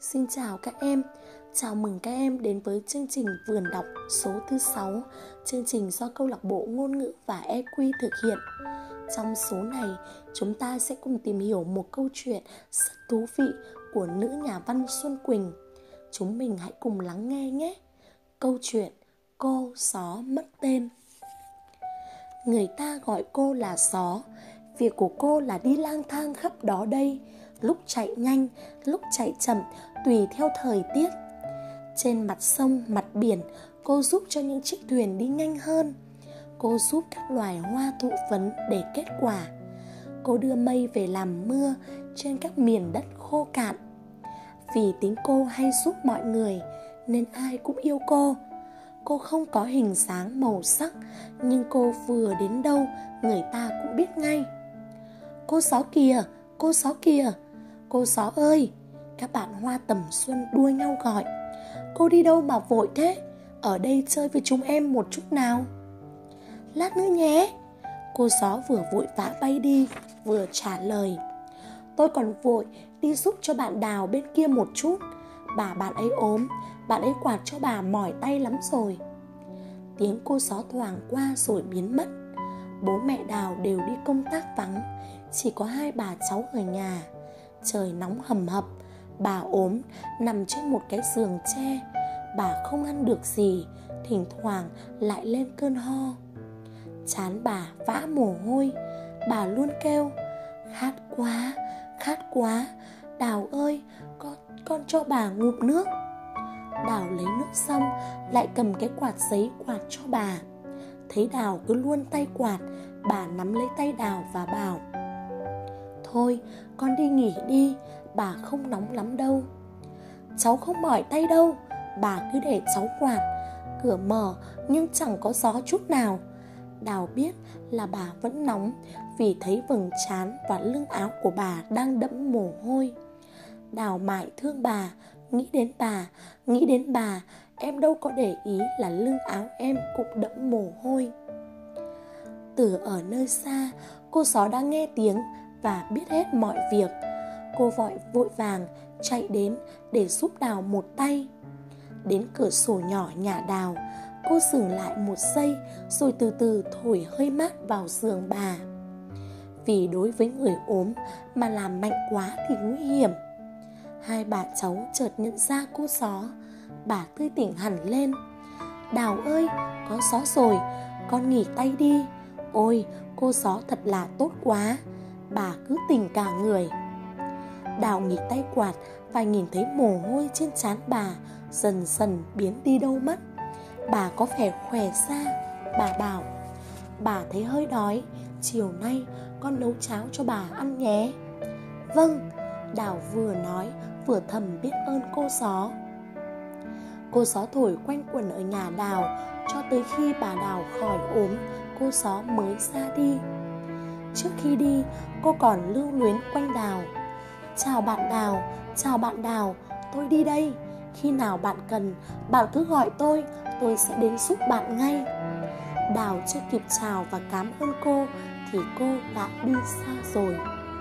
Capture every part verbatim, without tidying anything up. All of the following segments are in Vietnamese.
Xin chào các em, chào mừng các em đến với chương trình Vườn đọc số thứ sáu, chương trình do câu lạc bộ ngôn ngữ và e quy thực hiện. Trong số này, chúng ta sẽ cùng tìm hiểu một câu chuyện rất thú vị của nữ nhà văn Xuân Quỳnh. Chúng mình hãy cùng lắng nghe nhé. Câu chuyện Cô Só Mất Tên. Người ta gọi cô là Só. Việc của cô là đi lang thang khắp đó đây, lúc chạy nhanh, lúc chạy chậm, tùy theo thời tiết. Trên mặt sông, mặt biển, cô giúp cho những chiếc thuyền đi nhanh hơn. Cô giúp các loài hoa thụ phấn để kết quả. Cô đưa mây về làm mưa trên các miền đất khô cạn. Vì tính cô hay giúp mọi người nên ai cũng yêu cô. Cô không có hình dáng màu sắc, nhưng cô vừa đến đâu người ta cũng biết ngay. Cô Só kìa, cô Só kìa, cô Só ơi! Các bạn hoa tầm xuân đua nhau gọi. Cô đi đâu mà vội thế? Ở đây chơi với chúng em một chút nào. Lát nữa nhé. Cô Só vừa vội vã bay đi, vừa trả lời. Tôi còn vội đi giúp cho bạn Đào bên kia một chút. Bà bạn ấy ốm, bạn ấy quạt cho bà mỏi tay lắm rồi. Tiếng cô Só thoảng qua rồi biến mất. Bố mẹ Đào đều đi công tác vắng, chỉ có hai bà cháu ở nhà. Trời nóng hầm hập, bà ốm, nằm trên một cái giường tre. Bà không ăn được gì, thỉnh thoảng lại lên cơn ho. Trán bà vã mồ hôi, bà luôn kêu: Khát quá, khát quá, Đào ơi, con, con cho bà ngụm nước. Đào lấy nước xong, lại cầm cái quạt giấy quạt cho bà. Thấy Đào cứ luôn tay quạt, bà nắm lấy tay Đào và bảo: Thôi, con đi nghỉ đi, bà không nóng lắm đâu. Cháu không mỏi tay đâu, bà cứ để cháu quạt. Cửa mở nhưng chẳng có gió chút nào. Đào biết là bà vẫn nóng vì thấy vầng trán và lưng áo của bà đang đẫm mồ hôi. Đào mải thương bà, nghĩ đến bà, nghĩ đến bà, em đâu có để ý là lưng áo em cũng đẫm mồ hôi. Từ ở nơi xa, cô Só đã nghe tiếng và biết hết mọi việc. Cô vội vội vàng chạy đến để giúp Đào một tay. Đến cửa sổ nhỏ nhà Đào, cô dừng lại một giây rồi từ từ thổi hơi mát vào giường bà. Vì đối với người ốm mà làm mạnh quá thì nguy hiểm. Hai bà cháu chợt nhận ra cô Só. Bà tươi tỉnh hẳn lên. Đào ơi, có Só rồi, con nghỉ tay đi. Ôi, cô Só thật là tốt quá. Bà cứ tỉnh cả người. Đào nghỉ tay quạt và nhìn thấy mồ hôi trên trán bà dần dần biến đi đâu mất. Bà có vẻ khỏe ra. Bà bảo: Bà thấy hơi đói, chiều nay con nấu cháo cho bà ăn nhé. Vâng, Đào vừa nói vừa thầm biết ơn cô Só. Cô Só thổi quanh quẩn ở nhà Đào cho tới khi bà Đào khỏi ốm, cô Só mới ra đi. Trước khi đi, cô còn lưu luyến quanh Đào. Chào bạn Đào, chào bạn Đào, tôi đi đây. Khi nào bạn cần, bạn cứ gọi tôi, tôi sẽ đến giúp bạn ngay. Đào chưa kịp chào và cảm ơn cô thì cô đã đi xa rồi.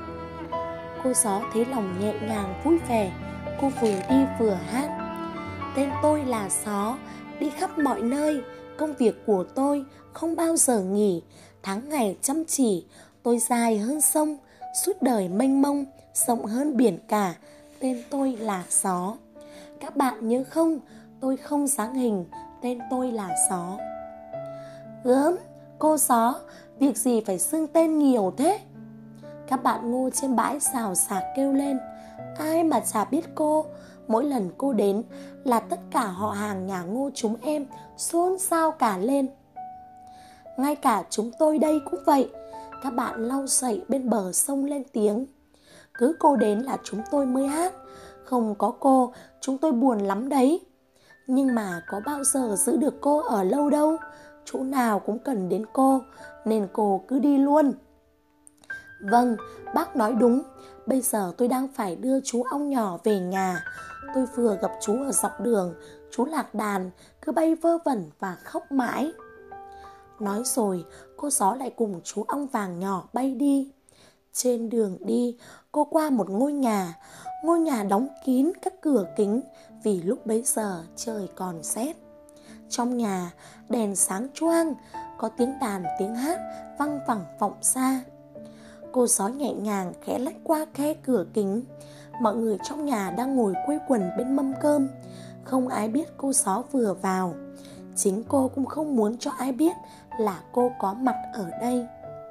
Cô Só thấy lòng nhẹ nhàng vui vẻ. Cô vừa đi vừa hát: Tên tôi là Só, đi khắp mọi nơi. Công việc của tôi không bao giờ nghỉ. Tháng ngày chăm chỉ, tôi dài hơn sông, suốt đời mênh mông, rộng hơn biển cả. Tên tôi là Só. Các bạn nhớ không, tôi không dáng hình, tên tôi là Só. Gớm, cô Só, việc gì phải xưng tên nhiều thế? Các bạn Ngô trên bãi xào xạc kêu lên. Ai mà chả biết cô. Mỗi lần cô đến là tất cả họ hàng nhà Ngô chúng em xôn xao cả lên. Ngay cả chúng tôi đây cũng vậy. Các bạn lau sậy bên bờ sông lên tiếng. Cứ cô đến là chúng tôi mới hát. Không có cô, chúng tôi buồn lắm đấy. Nhưng mà có bao giờ giữ được cô ở lâu đâu. Chỗ nào cũng cần đến cô, nên cô cứ đi luôn. Vâng, bác nói đúng. Bây giờ tôi đang phải đưa chú ong nhỏ về nhà. Tôi vừa gặp chú ở dọc đường. Chú lạc đàn, cứ bay vơ vẩn và khóc mãi. Nói rồi, cô Só lại cùng chú ong vàng nhỏ bay đi. Trên đường đi, cô qua một ngôi nhà. Ngôi nhà đóng kín các cửa kính vì lúc bấy giờ trời còn rét. Trong nhà đèn sáng choang, có tiếng đàn tiếng hát văng vẳng vọng xa. Cô gió nhẹ nhàng khẽ lách qua khe cửa kính. Mọi người trong nhà đang ngồi quây quần bên mâm cơm. Không ai biết cô gió vừa vào. Chính cô cũng không muốn cho ai biết là cô có mặt ở đây.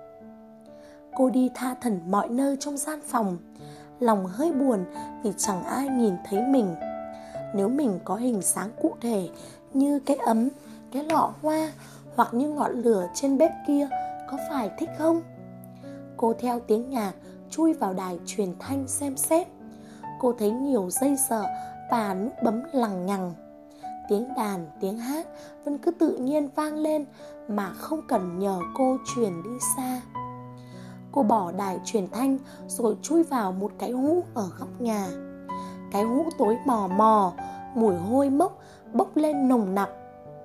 Cô đi tha thẩn mọi nơi trong gian phòng, lòng hơi buồn vì chẳng ai nhìn thấy mình. Nếu mình có hình dáng cụ thể như cái ấm, cái lọ hoa hoặc như ngọn lửa trên bếp kia, có phải thích không? Cô theo tiếng nhạc chui vào đài truyền thanh xem xét. Cô thấy nhiều dây sợ và nút bấm lằng nhằng. Tiếng đàn, tiếng hát vẫn cứ tự nhiên vang lên mà không cần nhờ cô truyền đi xa. Cô bỏ đài truyền thanh rồi chui vào một cái hũ ở góc nhà. Cái hũ tối mò mò, mùi hôi mốc bốc lên nồng nặc.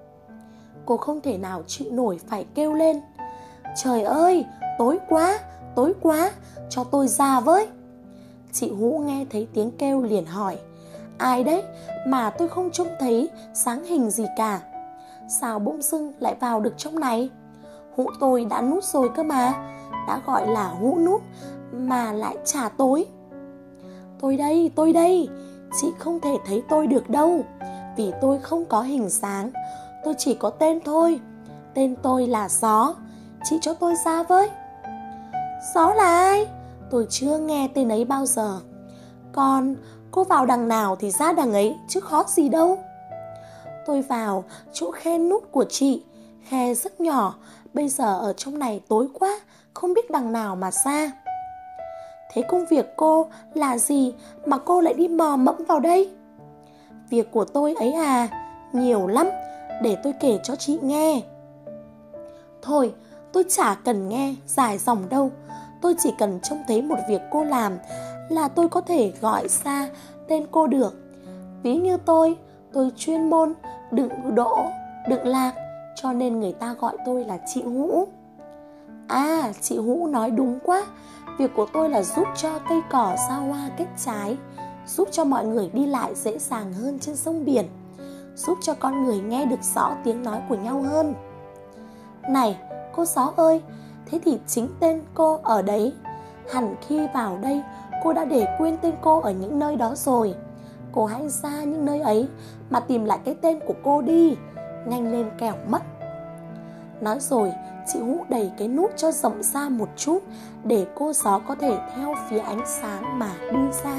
Cô không thể nào chịu nổi phải kêu lên: "Trời ơi, tối quá, tối quá, cho tôi ra với." Chị Hũ nghe thấy tiếng kêu liền hỏi: "Ai đấy mà tôi không trông thấy sáng hình gì cả? Sao bỗng dưng lại vào được trong này? Hũ tôi đã nút rồi cơ mà, đã gọi là hũ nút mà lại chả tối." "Tôi đây, tôi đây, chị không thể thấy tôi được đâu, vì tôi không có hình dáng, tôi chỉ có tên thôi. Tên tôi là Gió, chị cho tôi ra với." "Gió là ai? Tôi chưa nghe tên ấy bao giờ. Còn cô vào đằng nào thì ra đằng ấy, chứ khó gì đâu." "Tôi vào chỗ khe nút của chị, khe rất nhỏ, bây giờ ở trong này tối quá, không biết đằng nào mà ra." "Thế công việc cô là gì mà cô lại đi mò mẫm vào đây?" "Việc của tôi ấy à, nhiều lắm, để tôi kể cho chị nghe." "Thôi, tôi chả cần nghe dài dòng đâu. Tôi chỉ cần trông thấy một việc cô làm là tôi có thể gọi ra tên cô được. Ví như tôi, tôi chuyên môn đựng đỗ, đựng lạc, cho nên người ta gọi tôi là chị Hũ." "À, chị Hũ nói đúng quá. Việc của tôi là giúp cho cây cỏ ra hoa kết trái, giúp cho mọi người đi lại dễ dàng hơn trên sông biển, giúp cho con người nghe được rõ tiếng nói của nhau hơn." "Này, cô Gió ơi, thế thì chính tên cô ở đấy. Hẳn khi vào đây, cô đã để quên tên cô ở những nơi đó rồi. Cô hãy ra những nơi ấy mà tìm lại cái tên của cô đi, nhanh lên kẻo mất." Nói rồi, chị Hũ đẩy cái nút cho rộng ra một chút để cô Gió có thể theo phía ánh sáng mà đưa ra.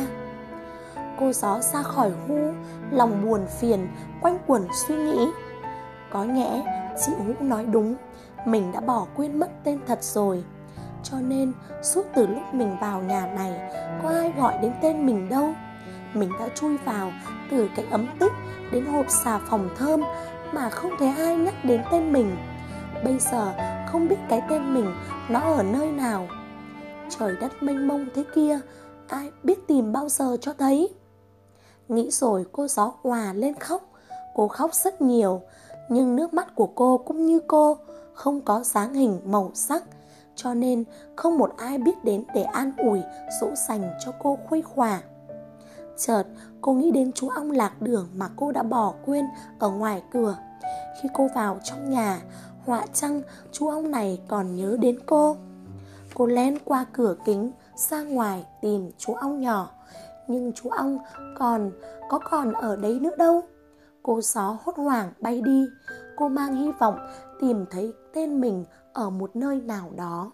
Cô Gió ra khỏi hũ, lòng buồn phiền, quanh quẩn suy nghĩ. Có nhẽ chị Hũ nói đúng, mình đã bỏ quên mất tên thật rồi. Cho nên suốt từ lúc mình vào nhà này, có ai gọi đến tên mình đâu. Mình đã chui vào từ cái ấm tích đến hộp xà phòng thơm mà không thấy ai nhắc đến tên mình. Bây giờ không biết cái tên mình nó ở nơi nào. Trời đất mênh mông thế kia, ai biết tìm bao giờ cho thấy. Nghĩ rồi cô Gió òa lên khóc. Cô khóc rất nhiều, nhưng nước mắt của cô cũng như cô, không có dáng hình màu sắc, cho nên không một ai biết đến để an ủi, dỗ dành cho cô khuây khỏa. Chợt cô nghĩ đến chú ong lạc đường mà cô đã bỏ quên ở ngoài cửa. Khi cô vào trong nhà, họa chăng chú ong này còn nhớ đến cô. Cô lén qua cửa kính ra ngoài tìm chú ong nhỏ, nhưng chú ong còn có còn ở đấy nữa đâu. Cô Gió hốt hoảng bay đi. Cô mang hy vọng tìm thấy tên mình ở một nơi nào đó.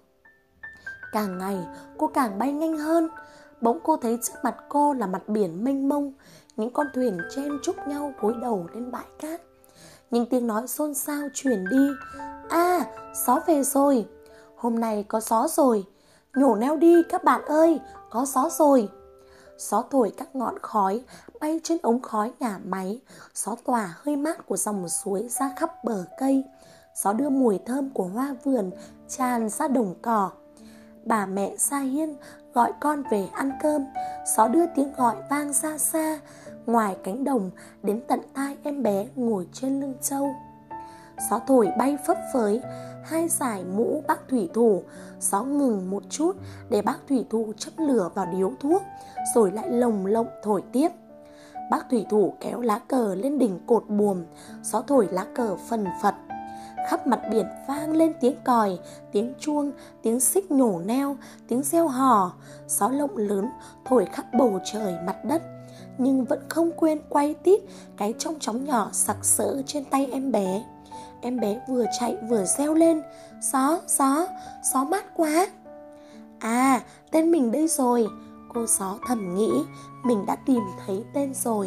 Càng ngày cô càng bay nhanh hơn. Bỗng cô thấy trước mặt cô là mặt biển mênh mông, những con thuyền chen chúc nhau gối đầu lên bãi cát. Những tiếng nói xôn xao truyền đi. "À, Gió về rồi, hôm nay có gió rồi, nhổ neo đi các bạn ơi, có gió rồi." Gió thổi các ngọn khói bay trên ống khói nhà máy. Gió tỏa hơi mát của dòng suối ra khắp bờ cây. Gió đưa mùi thơm của hoa vườn tràn ra đồng cỏ. Bà mẹ Sa Hiên gọi con về ăn cơm. Gió đưa tiếng gọi vang ra xa, ngoài cánh đồng đến tận tai em bé ngồi trên lưng trâu. Gió thổi bay phấp phới hai dải mũ bác thủy thủ. Gió ngừng một chút để bác thủy thủ châm lửa vào điếu thuốc, rồi lại lồng lộng thổi tiếp. Bác thủy thủ kéo lá cờ lên đỉnh cột buồm, gió thổi lá cờ phần phật. Khắp mặt biển vang lên tiếng còi, tiếng chuông, tiếng xích nhổ neo, tiếng reo hò. Gió lộng lớn thổi khắp bầu trời mặt đất, nhưng vẫn không quên quay tít cái chong chóng nhỏ sặc sỡ trên tay em bé. Em bé vừa chạy vừa reo lên: Gió, gió, gió mát quá. À, tên mình đây rồi, cô gió thầm nghĩ, mình đã tìm thấy tên rồi.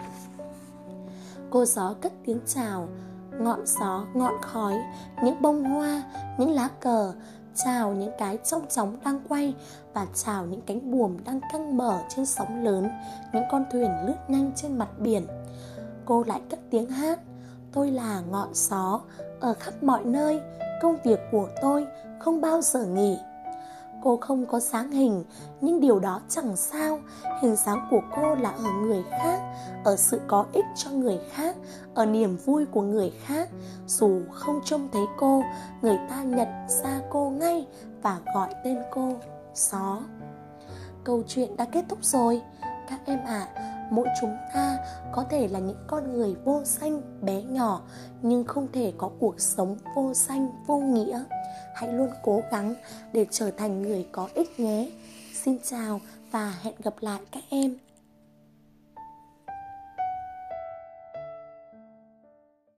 Cô gió cất tiếng chào, ngọn gió, ngọn khói, những bông hoa, những lá cờ, chào những cái chong chóng đang quay, và chào những cánh buồm đang căng mở trên sóng lớn, những con thuyền lướt nhanh trên mặt biển. Cô lại cất tiếng hát: Tôi là ngọn gió, ở khắp mọi nơi, công việc của tôi không bao giờ nghỉ. Cô không có dáng hình, nhưng điều đó chẳng sao. Hình dáng của cô là ở người khác, ở sự có ích cho người khác, ở niềm vui của người khác. Dù không trông thấy cô, người ta nhận ra cô ngay và gọi tên cô Gió. Câu chuyện đã kết thúc rồi. Các em ạ, à, mỗi chúng ta có thể là những con người vô danh, bé nhỏ, nhưng không thể có cuộc sống vô danh, vô nghĩa. Hãy luôn cố gắng để trở thành người có ích nhé. Xin chào và hẹn gặp lại các em.